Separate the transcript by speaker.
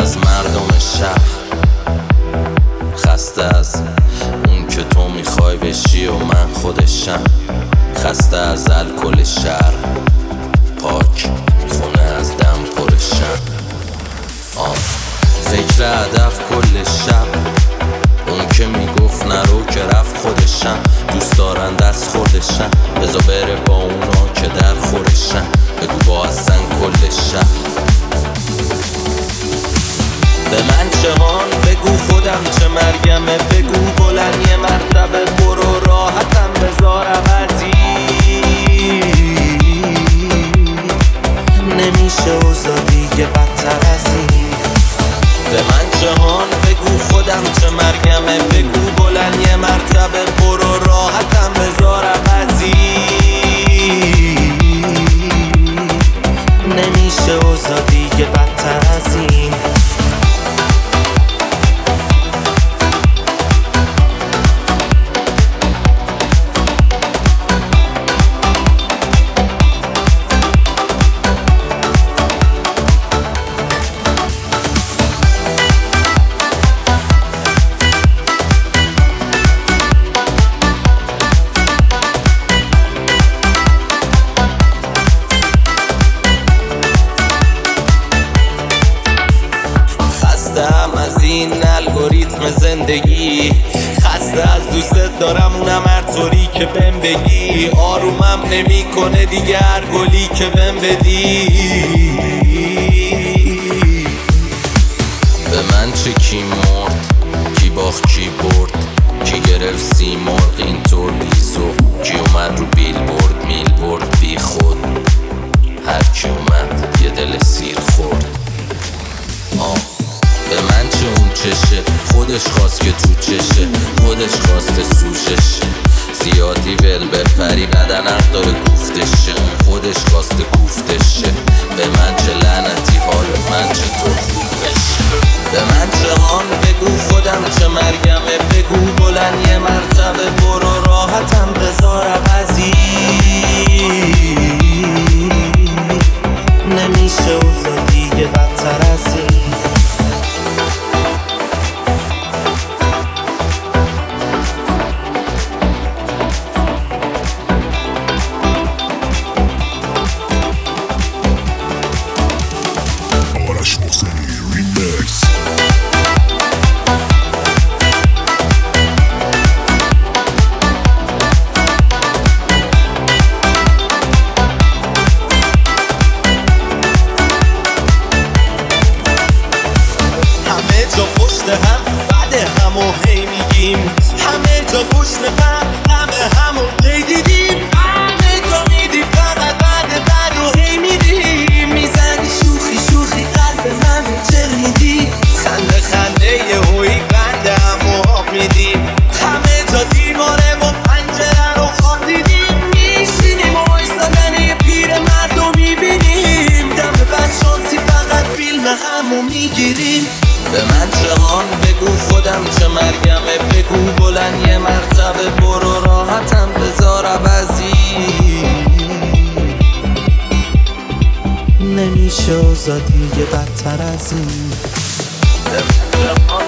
Speaker 1: از مردم شهر، خسته از اون که تو میخوای بشی و من خودشم، خسته از الکل شهر، پاک خونه از دم پرشم. فکر هدف کل شب، اون که میگفت نرو که رفت خودشم، دوست دارن دست خوردشم، بذار بره با اونا که در خورشم، بگو با اصلا کل شب. به من چهان بگو خودم چه مرگمه، بگو بلند یه مرتبه برو راحتم بذار عوضی، نمیشه اوضاع دیگه بدتر از این. به من جهان بگو خودم چه مرگمه، بگو بلند یه مرتبه برو راحتم بذار عوضی، نمیشه اوضاع دیگه بدتر از این. از این الگوریتم زندگی، خسته از دوست دارم اونم هر طوری که بهم بگی، آرومم نمی کنه دیگه هر گلی که بهم بدی. به من چه کی مرد، کی باخت کی برد، کی گرفت سیمرغ اینطور بیزو، کی اومد رو بیل برد میل برد بی خود، هر کی اومد یه دل سیر خورد. به من چه اون چشه، خودش خواست که تو چشه، خودش خواسته سوشش، زیادی ول بپری بدن حق داره گفتشه، خودش خواسته گفتشه. به من چه لعنتی حال من چه تو خوبش، به من چه هان بگو خودم چه مرگمه، بگو بلند یه مرتبه برو راحتم بذار عوضی، نمیشه اوضاع دیگه بدتر از این. هم بعد همو هی میگیم، همه جا پشت هم همه همو هی دیدیم، همه جا میدی فقط بعد رو هی میدیم، میزنی شوخی شوخی قلب من چه میدی، خنده خنده یه هوی بنده همو آب میدیم، همه جا دیواره و پنجره رو خواب دیدیم، میشینیم و ایستادن یه پیر مرد رو میبینیم، دم بدشانسی فقط فیلم همو میگیریم. به من جهان بگو خودم چه مرگمه، بگو بلند یه مرتبه برو راحتم بذار عوضی، نمیشه اوضاع دیگه بدتر از این.